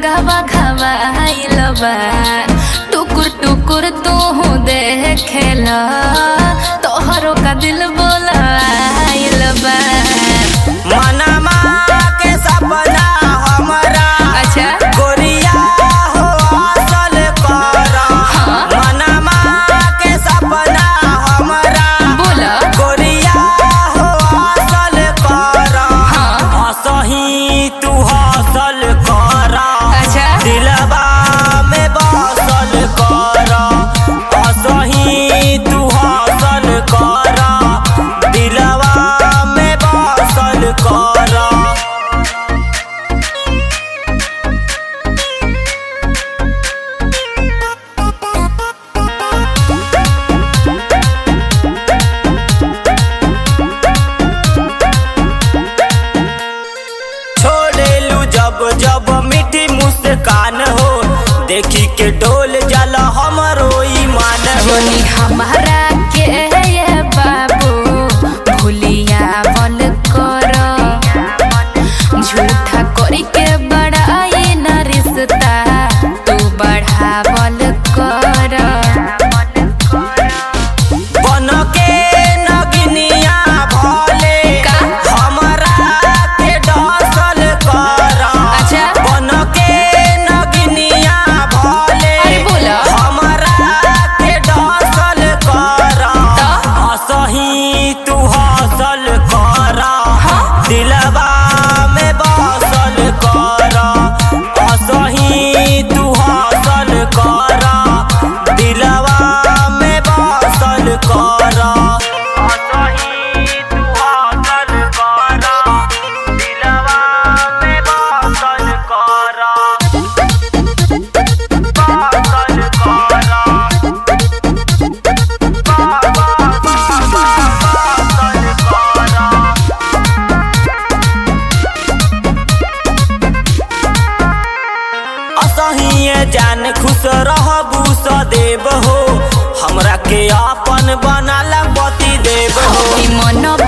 दिमागवा घवाइल बा टुकुर टुकुर तू देखेला तोहरो का दिल बोलाइल बा मनमा के सपना हमरा अच्छा गोरिया हो असल कर मनमा के सपना हमरा बोला गोरिया हो असल कर हसही तू हसल कर अच्छा दिलवा में बसल कर हसही तू हसल कर दिलवा में बसल कर छोड़ेलू जब जब मीठी मुस्कान हो देखी के डोल जाला हमरो ईमान हो जोनी हमारा के ये बाबू भूलिया बल कर झूठा करी के बड़ाई न रिश्ता तू बढ़ावल कर बन के नगनिया भले का? हमरा के डसल कर अच्छा बन के नगनिया भले अरे बोला हमरा के डसल कर तो? हसही तू हसल कर दिलवा में बसल कर हसही तू हसल कर दिलवा में बसल कर हसही तू हसल कर दिलवा में बसल कर बसल असहिए जान खुश रहबू सदैव हो हमरा के अपन बनाला पति देव हो मन